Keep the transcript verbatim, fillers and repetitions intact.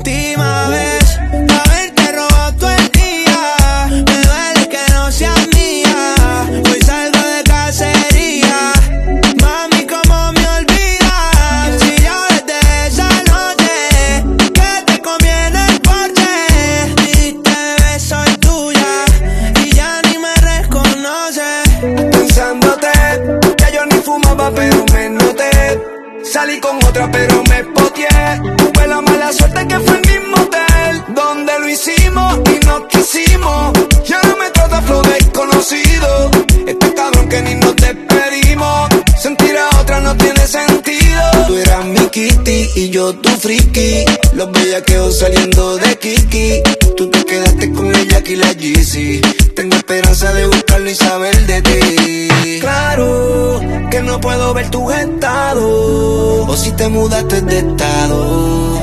última vez. Haberte robado todo el día. Me duele que no seas mía. Hoy salgo de cacería. Mami, ¿cómo me olvidas? Si yo desde esa noche que te conviene el porche. Dijiste, bebé, soy tuya. Y ya ni me reconoces. Pensándote, ya yo ni fumaba pero me noté. Salí con otra pero me poteé. Tuve la mala suerte que fue el mismo hotel donde lo hicimos y nos quisimos. Ya no me trata flow desconocido. Este cabrón que ni nos despedimos. Sentir a otra no tiene sentido. Tú eras mi kitty y yo tu friki. Los bellaqueos saliendo de Kiki. Tú te quedaste con ella aquí la Yeezy. Tengo esperanza de buscarlo y saber de ti. Claro que no puedo ver tus estados, o si te mudaste de estado.